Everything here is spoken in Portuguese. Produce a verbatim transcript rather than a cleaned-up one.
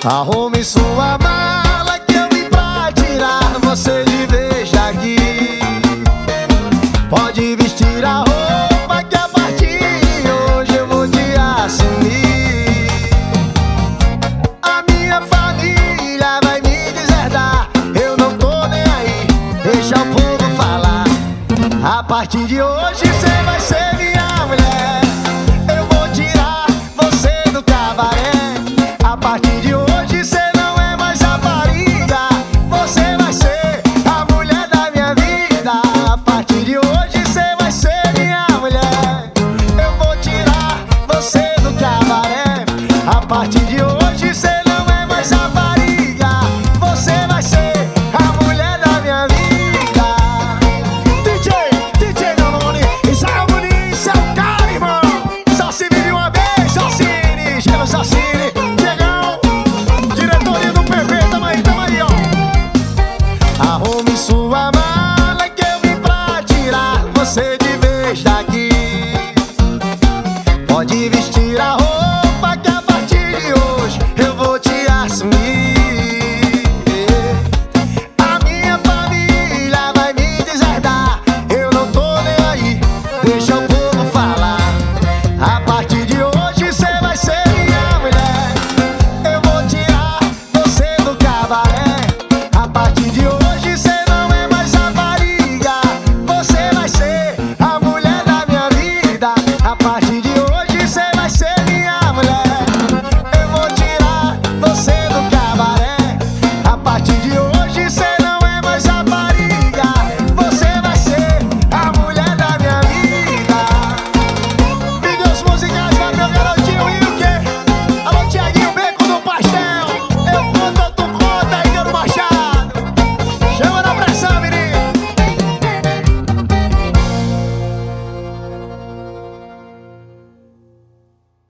Arrume sua mala que eu vim pra tirar você de vez daqui. Pode vestir a roupa que a partir de hoje eu vou te assumir. A minha família vai me deserdar, eu não tô nem aí, deixa o povo falar. A partir de hoje você vai ser minha mulher, eu vou tirar você do cabaré. A partir de hoje